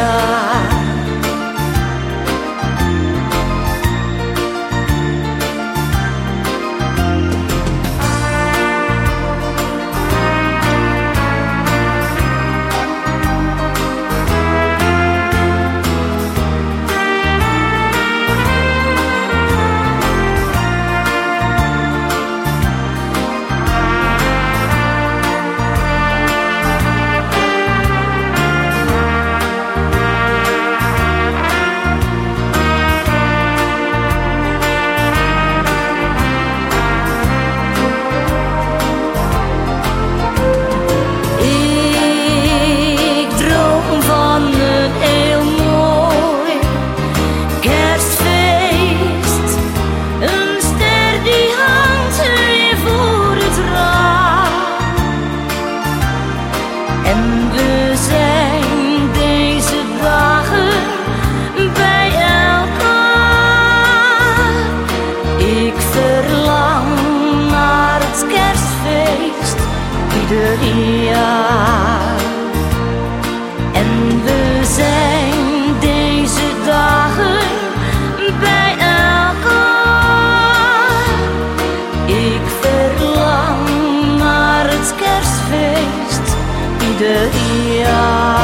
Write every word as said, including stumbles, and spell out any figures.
jaar. En we zijn deze dagen bij elkaar. Ik verlang naar het kerstfeest ieder jaar. En we zijn deze dagen bij elkaar. Ik verlang naar het kerstfeest ieder jaar.